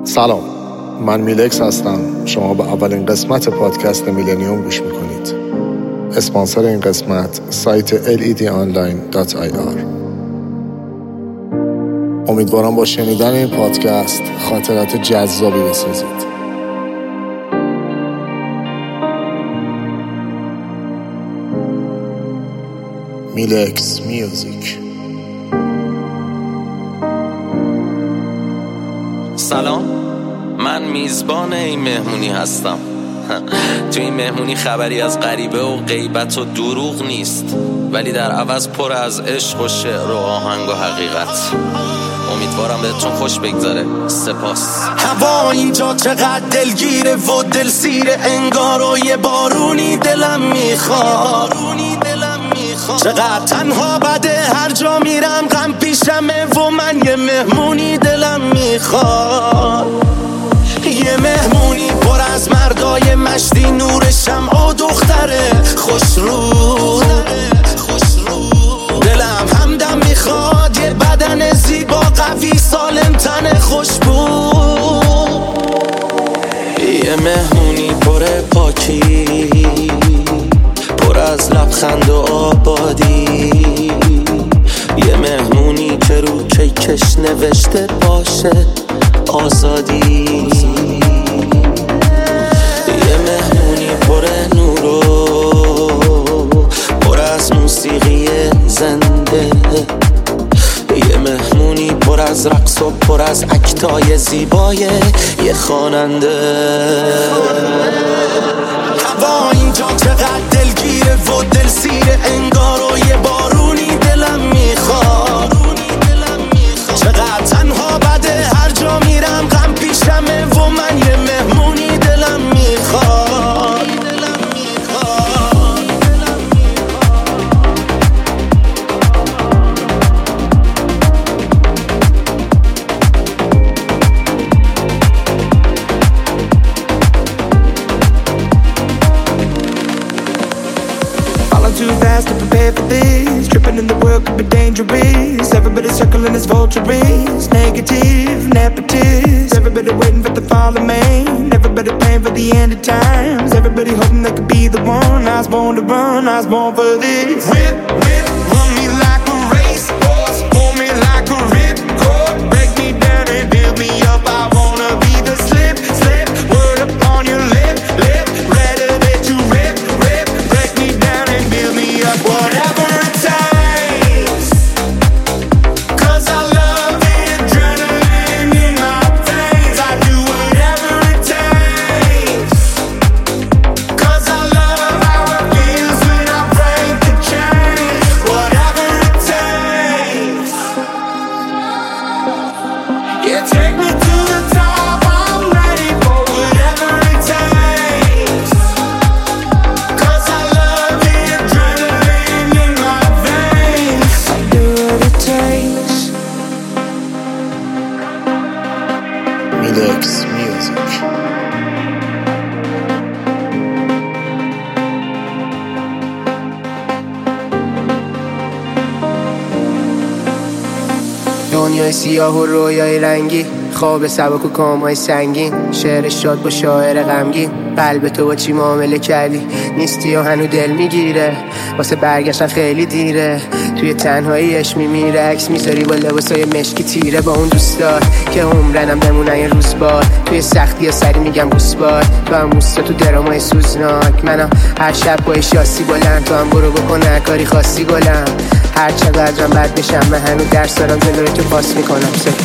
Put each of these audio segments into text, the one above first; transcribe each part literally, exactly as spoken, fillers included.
سلام، من میلکس هستم. شما به اولین قسمت پادکست میلنیوم گوش میکنید. اسپانسر این قسمت سایت ال ای دی آنلاین دات آی آر. امیدوارم با شنیدن این پادکست خاطرات جذابی بسازید. میلکس میوزیک. سلام، من میزبان این مهمونی هستم. تو این مهمونی خبری از غریبه و غیبت و دروغ نیست، ولی در عوض پر از عشق و شعر و آهنگ و حقیقت. امیدوارم بهتون خوش بگذاره. سپاس. هوا اینجا چقدر دلگیره و دل سیره، انگار و یه بارونی دلم میخواد. چقدر تنها بده، هر جا میرم غم پیشمه و من یه مهمونی دلم میخواد. یه مهمونی پر از مردای مشتی، نور شمع و دختره خوش رو. دلم همدم میخواد، یه بدن زیبا قوی سالم تن خوشبو. یه مهمونی پر پاکی، پر از لبخند و آبادی. یه مهمونی که رو کیکش نوشته باشه آزادی. یه مهمونی پر نور و پر از موسیقی زنده. یه مهمونی پر از رقص و پر از اکتای زیبای یه خواننده. هوا اینجا چقدر دلگیره و دل سیره، انگار و یه بارونی دلم میخواد. چقدر تنها بده، هر جا میرم غم پیشمه و من یه مهمونی دلم میخواد. Too fast to prepare for this. Tripping in the world could be dangerous. Everybody circling as vultures. Negative, nepotist. Everybody waiting for the fall of man. Everybody praying for the end of times. Everybody hoping they could be the one. I was born to run, I was born for this. Whip, whip, run me like a racehorse. Hold me like a ripcord. Break me down and build me up. I wanna be the slip, slip. Word up on your lip, lip. Ready that you rip, rip. Break me down and build me up. Whatever it takes. Cause I love the adrenaline in my veins. I do whatever it takes. Cause I love how it feels when I break the chains. Whatever it takes. Yeah, take me to the top. I'm ready for whatever it takes. Cause I love the adrenaline in my veins. I do what it takes. میلکس میوزیک. دنیای سیاه و رویای رنگی، خواب سبک و کامهای سنگین. شعر شاد با شاعر غمگین. قلب تو با چی معامله کردی؟ نیستی و هنو دل میگیره. واسه برگشتن خیلی دیره. توی تنهاییش میمیره. عکس میذاری با لباسای مشکی تیره. با اون دوستار که عمرنم بمونن یه روز بار. توی سختی ها سری میگم بوسبار. تو هم موستا تو درامای سوزناک. منم هر شب با شاسی بلند. تو هم برو بکن هر کاری خاصی گلم. هر چقدرم بد بشم من هنو درس دارم جلوی تو پاس میکنم.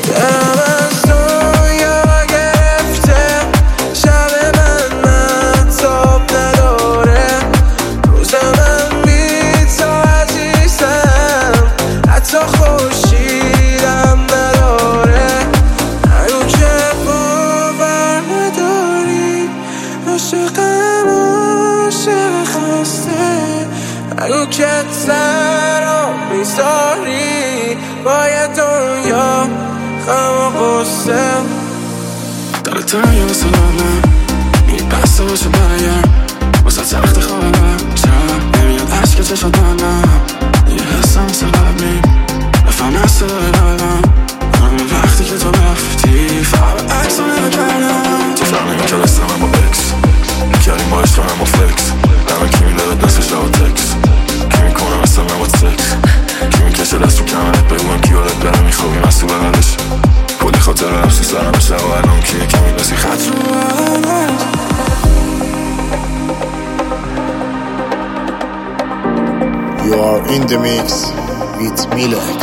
اگه که سر رو میذاری باید دنیا غم و غصه داره تنگه واسه لبم میگه بسته باشه برایم واسه تخت خوابم چرا نمیاد عشق چشات منم یه حسم واسه قبلیم بفهم از صدای قلبم همه وقتی که تو رفتی فقط عکس رو تا رفتی سرم شب و الان که کمی بسی خط رو You are in the mix with Milex.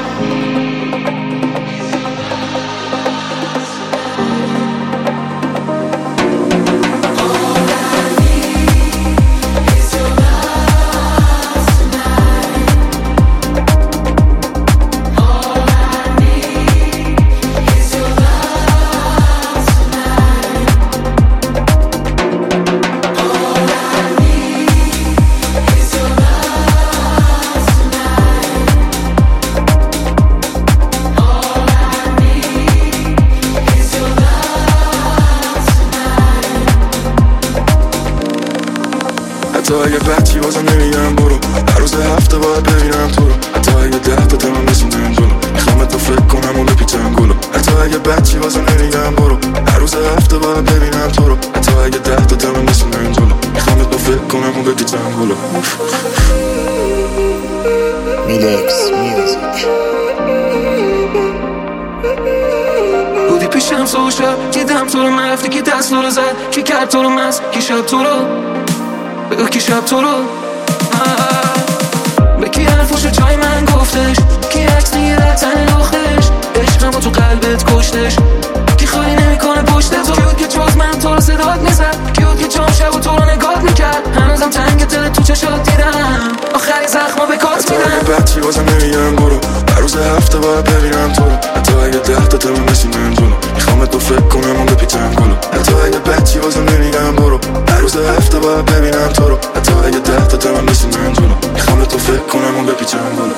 حتی اگه بچی بازم نمیگم برو هر روز هفته باید ببینم تو رو حتی اگه ده تا تمام بسیدم جلو میخوام تو فکر کنم و بپیچم گلو حتی اگه بچی بازم نمیگم برو هر روز هفته باید ببینم تو رو حتی اگه ده تا تمام بسیدم جلو میخوام تو فکر کنم و بپیچم گلو Milex Music. بودی پیشم سو شب دیدم تو رو نرفتی که دست رو زد کی کرد تو رو مست کی شب تو رو بگو کی شب تو رو به کی حرفوشو جای من گفتش کی عکس میگیره تن لختش عشقم با تو قلبت کشتش کی خواهی نمیکنه پشت تو کی بود که جز من تو رو صدات میزد کی بود که جام شب و تو رو نگات میکرد هنوزم تنگ دل تو چشات دیدم آخری زخما به کات میدم حتی اگه بچی بازم نمیگم برو هر روز هفته باید ببینم تو رو حتی اگه ده تا تمام بسیدم جلو میخوام تو فکر کنم و بپیچم گلو حتی اگه بچی بازم نمیگم برو هر روز هفته باید ببینم تو رو حتی اگه ده تا تمام بسیدم جلو میخوام تو فکر کنم و بپیچم گلو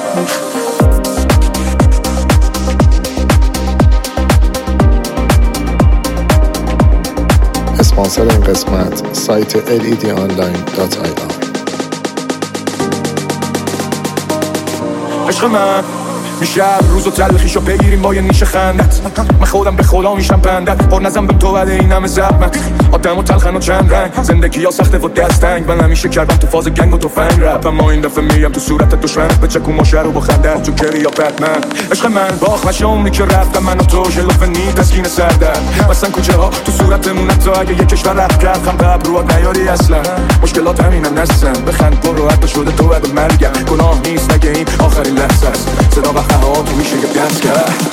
اسپانسر این قسمت سایت ال ای دی آنلاین دات آی آر. عشق من میشه روزو تلخیشو بگیریم با یه نیش خندت من خودم به خدا میشم بندت پر نزم به تو بده این همه زحمت آدم و تلخن و چند رنگ زندگی ها سخته و دستنگ من همیشه کردم تو فاز گنگ و تو فنگ رپ اما این دفعه میگم تو صورت دشمنت بچکو ماشه رو بخندت جو کری یا بتمن عشق من باخ مشه عمری که رفتم من و تو شلوف نی تسکین سردن مثلا کوچه ها تو صورتمون حتی اگه یه کشور رفت کرد خم به ابروات نیاری اصلا مشکلات همینم نستم بخند برو حتی شده تو به مرگم گناه نیست نگه این آخرین لحظه است صدا وقت ها تو میشه یه دست کرد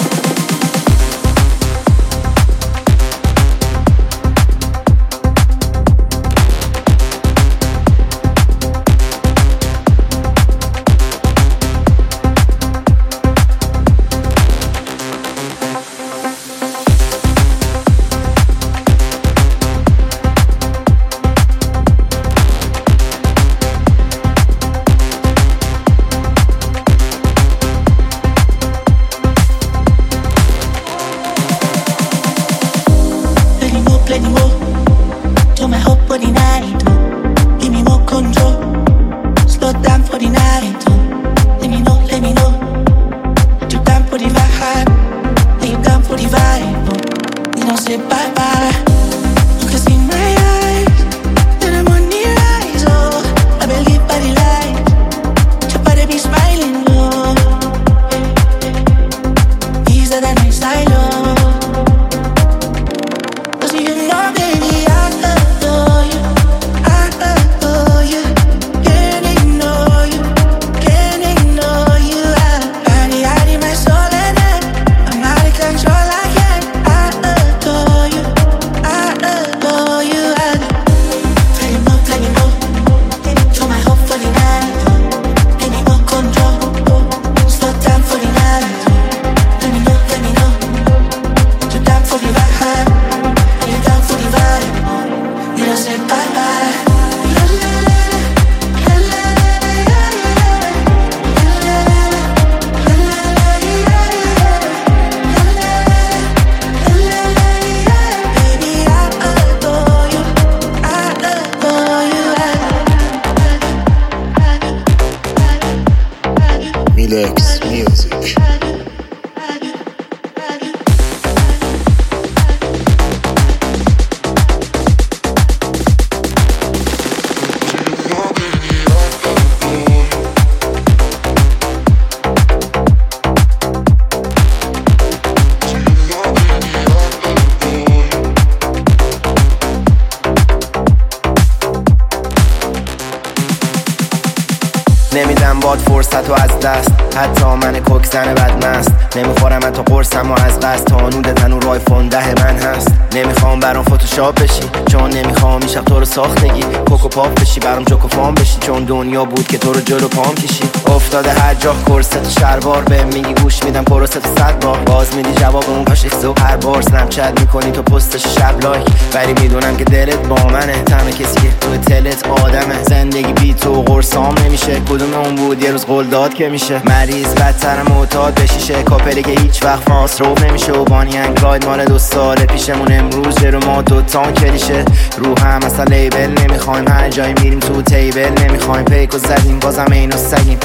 باد فرصت و از دست، حتی من کوک زن بدمست. نمیخورم حتی قرصم و از قصد، تا نود تنور آیفون ده من هست. نمیخوام برام فتوشاپ بشی، چون نمیخوام ایشق تو رو ساختگی. کوکو پاپ بشی برام جوکو فام بشی، چون دنیا بود که تو رو جلو پام کشی. افتاده هر جا کرست و شلوار، به میگی گوش میدم پروست و صد بار. باز میدی جواب اون کاشیخ زو، هر بار سنپچت میکنی تو پستش شب لایک. ولی میدونم که دلت با منه، تنها کسی که تو تلت آدمه. زندگی بی تو قرصام نمیشه، کدوم اون بود یه روز قول داد که میشه. مریض بدتر معتاد بشیشه، کاپلی که هیچ وقت فانس رو نمیشه. و بانی انگلاید مال دو سال پیشمون، امروز جلو ما دوتان کلیشه. رو هم اصلا لیبل نمیخوایم، هر جایی میریم تو تیبل نمیخوایم. پیکو زدیم بازم اینو سگیم.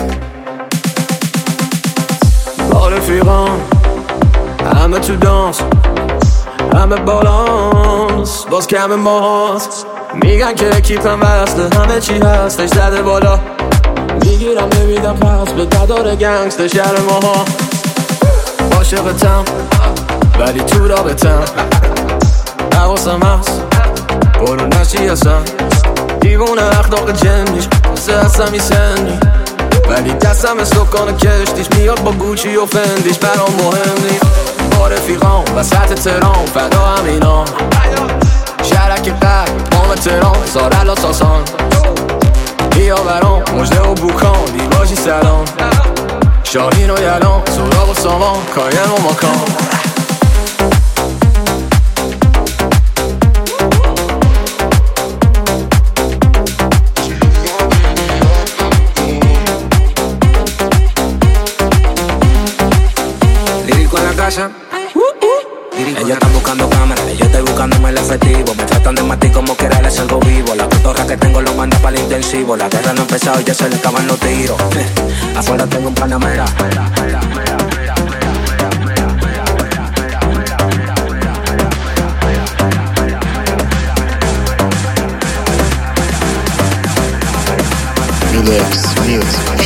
با رفیقان همه تو دانس، همه بالانس، باز کم ماست. میگن که اکیپم وصله، همه چی هستش زده بالا. میگیرم نمیدم پس به تدار گنگست شهر ماها. عاشقتم ولی تو رابطم، حواسم هست برو نشی اصلا. دیوونه اخلاق جنیش سه هستم سنی، ولی دستم سکان کشتیش میاد با گوچی و فندیش. برام مهم نیست با رفیقام وسط ترام، فدا همینام شرک قلب مام ترام. سارلا ساسان بیا برام، مجده و بوکان دیباشی سلام. شاهین و یلان سوراب و سامان، کایم و مکان. Ellos están buscando cámaras, yo estoy buscándome el efectivo. Me tratan de matar como quiera, les salgo vivo. La cotorra que tengo lo manda para el intensivo. La guerra no ha empezado y ya se le acaban los tiros. Afuera tengo un Panamera. Milex Music.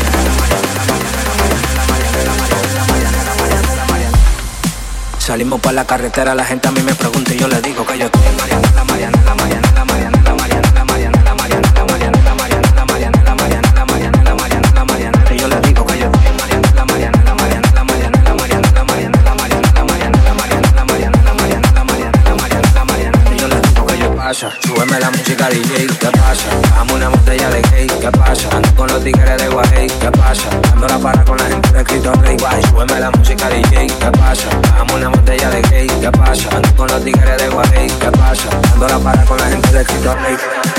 Salimos por la carretera, la gente a mí me pregunta y yo le digo que yo estoy en Mariana, la Mariana, la Mariana, la Mariana, la Mariana, la Mariana, la Mariana, la Mariana, la Mariana, la Mariana, la Mariana, la Mariana, la Mariana, la Mariana, y yo le digo que yo estoy en Mariana, la Mariana, la Mariana, la Mariana, la Mariana, la Mariana, la Mariana, la Mariana, la Mariana, la Mariana, la Mariana, la Mariana, la Mariana, la Mariana, y yo le digo que yo pasa. Súbeme la música D J, ¿qué pasa? Dame una botella de gay, ¿qué pasa? Ando con los tigres de Guay, ¿qué pasa? Ando la para con la gente de Cristo Rey, guay. Súbeme la música D J, ¿qué pasa? Dame una botella de gay, ¿qué pasa? Ando con los tigres de Guay, ¿qué pasa? Ando la para con la gente de Cristo Rey.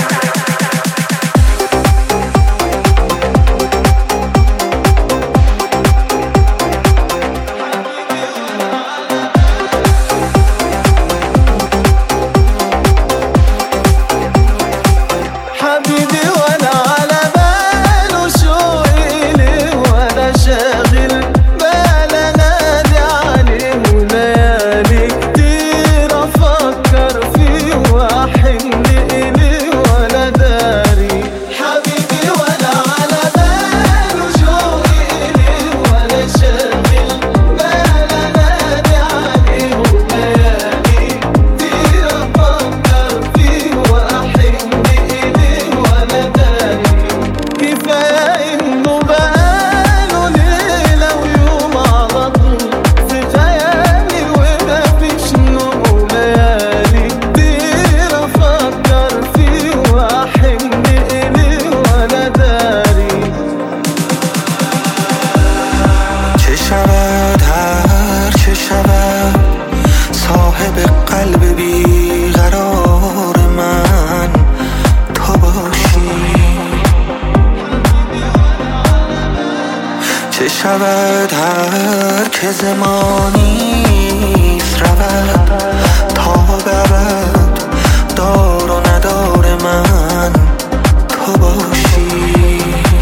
شود هر که زمانیست رود تا ببد دار و ندار من تو باشی.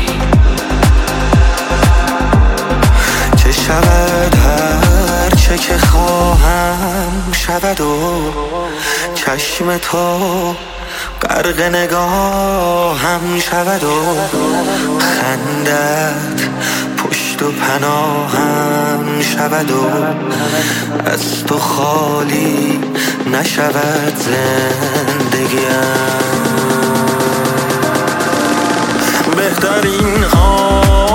چه شود هر چه که خواهم شود و چشم تو غرق نگاهم شود و خندت پشت و پناهم شود و از تو خالی نشود زندگیم. بهترین ها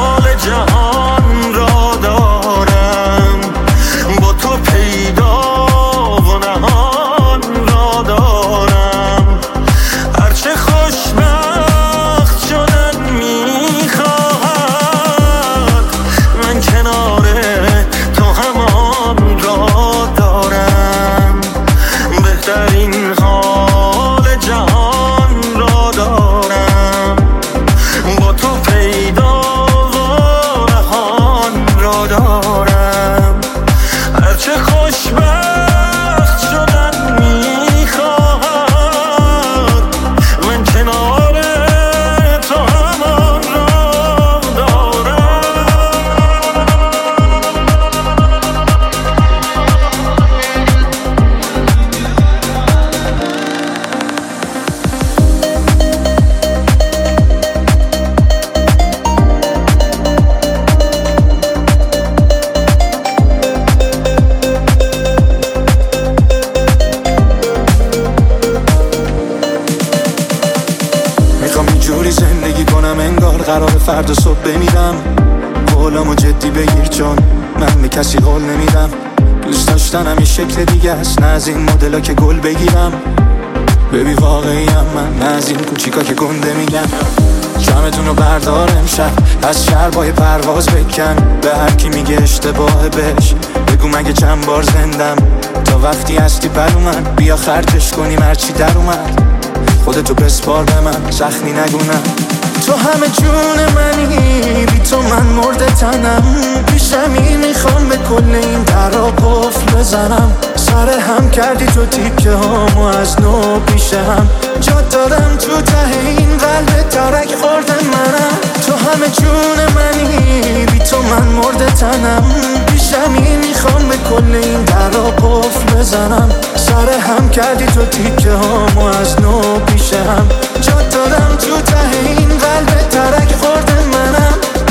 داشتنم این شکل دیگه است، نه از این مدلا که گل بگیرم. ببی واقعیم من، نه از این کوچیکا که گنده میگن. جمعتون رو بردار امشب، از شربای پرواز بکن. به هر کی میگه اشتباه بهش بگو مگه چند بار زندم. تا وقتی هستی پر اومد، بیا خرجش کنیم هرچی در اومد. خودتو بسپار به من، زخمی نگونم. تو همه جون منی، بی تو من مرده تنم. پیشمی میخوام به کل این درا قفل بزنم. سر هم کردی تو تیکه هامو از نو پیش هم. جا دادم تو ته این قلب ترک خورده منم. تو همه جون منی، بی تو من مرده تنم. پیشمی میخوام به کل این درا قفل بزنم. سر هم کردی تو تیکه هامو از نو پیش هم. جا دادم تو ته این قلب ترک خورده منم.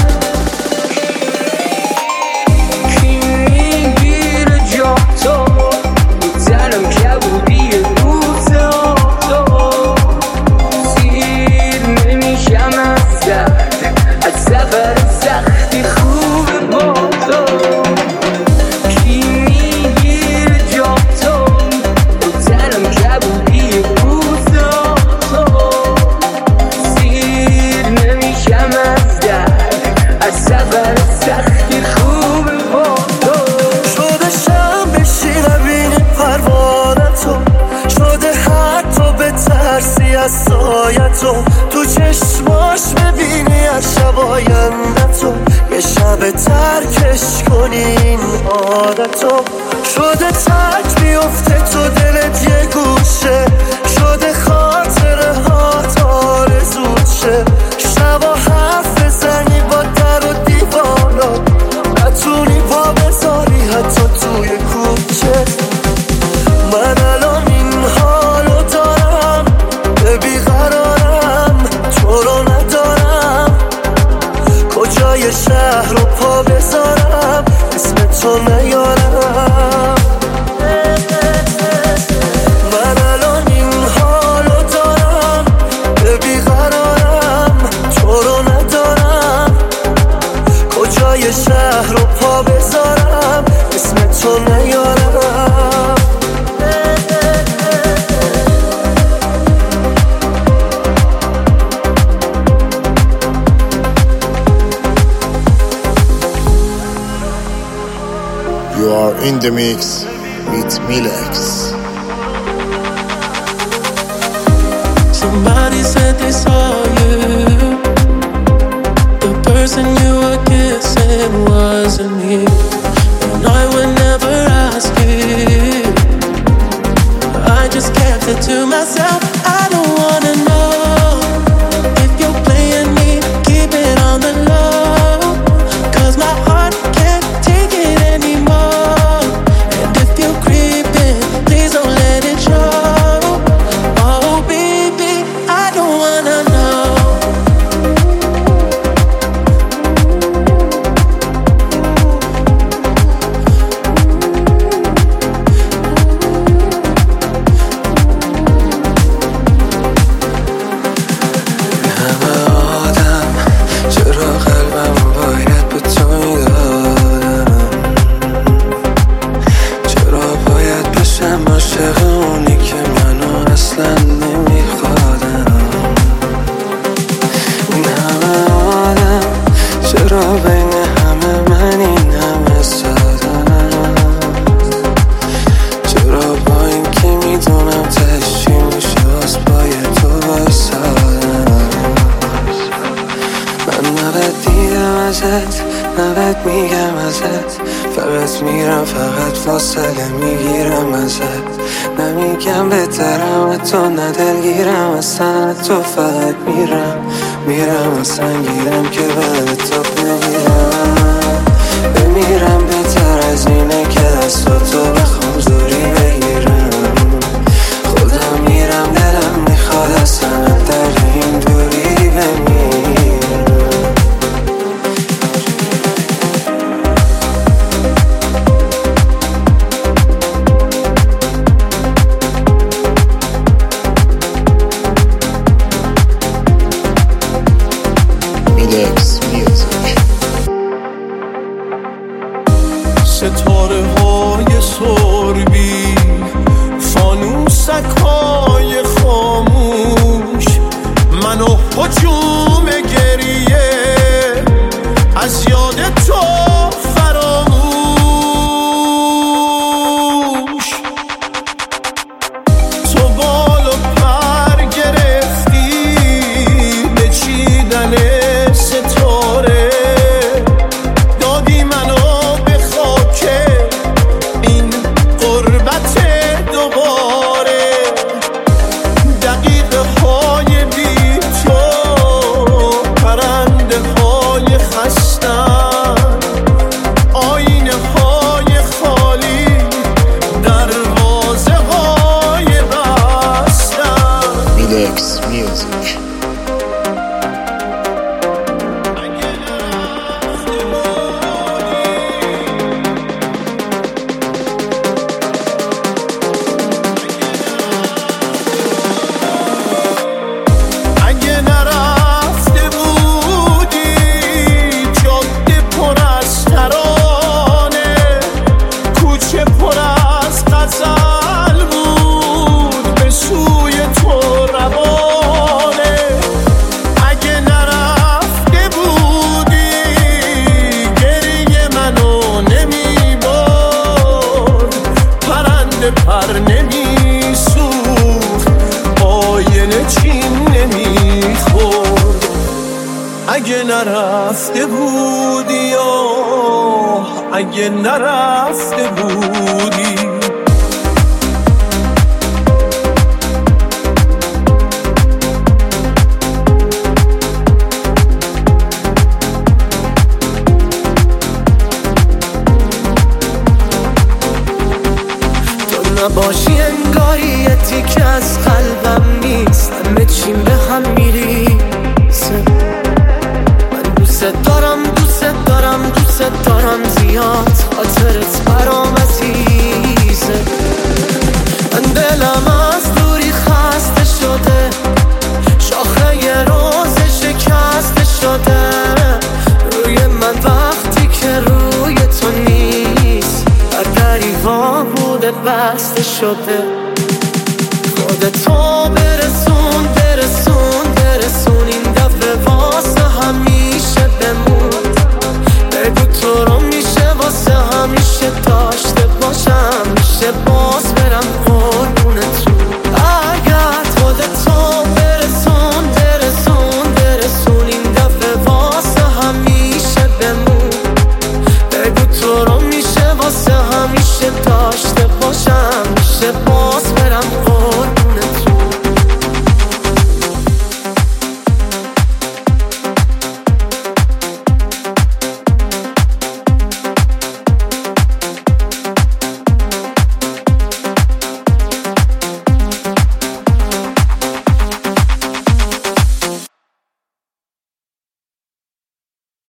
کی میگیره جا تو میزنم کبودی روز تو. سیر نمیشم از سخت، از سفر سختی خوب با تو. کی میگیره جا تو میزنم کبودی روز تو. سیر نمیشم از درد، از سفر سختی خوب با تو. شده شم بشی نبینی پروانتو. شده حتی به ترسی از سایتو. تو چشماش ببینی از شب آیندتو. یه شب ترکش کنی این عادتو. شده ترک بیفته تو دلت یه گوشه. شده خاطره ها آرزوت شه. شبا حرف بزنی با در و دیوارا. نتونی پا بذاری حتی توی کوچه. من الان این حالو دارم، به بیقرارم، تو رو ندارم. کجای شهر رو پا بذارم، اسم تو نیارم. من الان این حالو دارم، به بیقرارم، تو رو ندارم. کجای شهر رو پا بذارم، اسم تو نیارم. You are in the mix with Milex. Somebody said they saw you. The person you were kissing wasn't me, and I would never ask you. I just kept it to myself. I don't wanna know if you're playing me. Keep it on the low, 'cause my heart can't take it anymore. And if you're creeping, please don't let it show. Oh baby, I don't wanna know. فقط میرم، فقط فاصله میگیرم ازت. نمیگم بهترم تو، نه دلگیرم اصلا تو. فقط میرم میرم اصلا گیرم که بعد تو بمیرم. بمیرم بهتر از اینه که دستاتو بخوام زوری بگیرم. خودم میرم دلم میخواد اصلا در این دوری بمیرم. Milex Music. اگه نرفته بودی آه اگه نرفته بودی نباشی انگاری یه تیک از قلبم نیست همه چیم به هم میریزه من دوست دارم دوست دارم دوست دارم زیاد خاطرت برام عزیزه من دلم از دوری خسته شده شاخه یه روز شکسته شده روی من وقتی که روی تو نیست در دریوا بوده بسته شده خودتو به